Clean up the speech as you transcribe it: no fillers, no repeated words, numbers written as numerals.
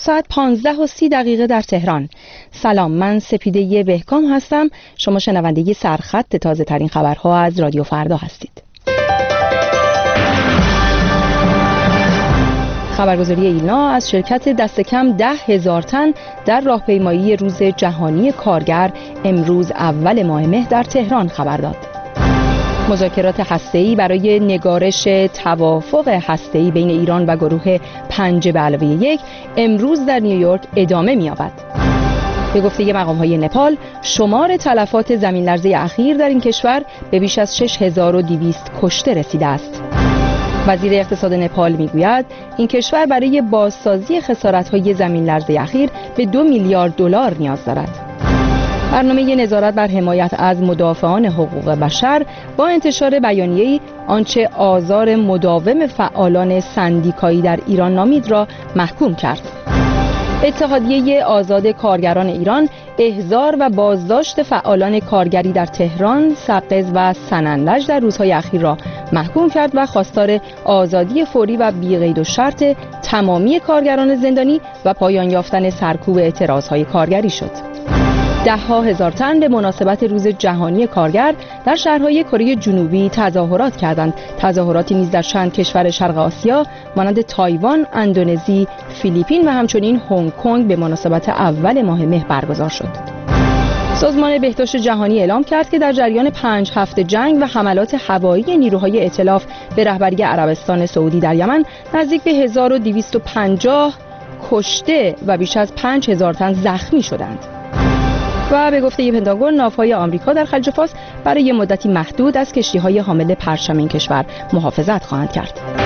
ساعت 15:30 در تهران. سلام، من سپیده بهکام هستم. شما شنونده سرخط تازه ترین خبرها از رادیو فردا هستید. خبرگزاری ایلنا از شرکت دست کم 10,000 تن در راهپیمایی روز جهانی کارگر امروز اول ماه مه در تهران خبر داد. مذاکرات هسته‌ای برای نگارش توافق هسته‌ای بین ایران و گروه 5+1 امروز در نیویورک ادامه می‌یابد. به گفته مقام‌های نپال، شمار تلفات زمین لرزه اخیر در این کشور به بیش از 6200 کشته رسیده است. وزیر اقتصاد نپال میگوید این کشور برای بازسازی خسارت‌های زمین لرزه اخیر به 2 میلیارد دلار نیاز دارد. برنامه نظارت بر حمایت از مدافعان حقوق بشر با انتشار بیانیه‌ای آنچه آزار مداوم فعالان سندیکایی در ایران نامید را محکوم کرد. اتحادیه آزاد کارگران ایران احضار و بازداشت فعالان کارگری در تهران، سقز و سنندج در روزهای اخیر را محکوم کرد و خواستار آزادی فوری و بی‌قید و شرط تمامی کارگران زندانی و پایان یافتن سرکوب اعتراضهای کارگری شد. 10,000 تن به مناسبت روز جهانی کارگر در شهرهای کره جنوبی تظاهرات کردند. تظاهراتی نیز در چند کشور شرق آسیا مانند تایوان، اندونزی، فیلیپین و همچنین هنگ کنگ به مناسبت اول ماه مه برگزار شد. سازمان بهداشت جهانی اعلام کرد که در جریان 5 هفته جنگ و حملات هوایی نیروهای ائتلاف به رهبری عربستان سعودی در یمن نزدیک به 1250 کشته و بیش از 5000 تن زخمی شدند. و به گفته پنتاگون، ناوهای آمریکا در خلیج فارس برای مدتی محدود از کشتی‌های حامل پرچم این کشور محافظت خواهند کرد.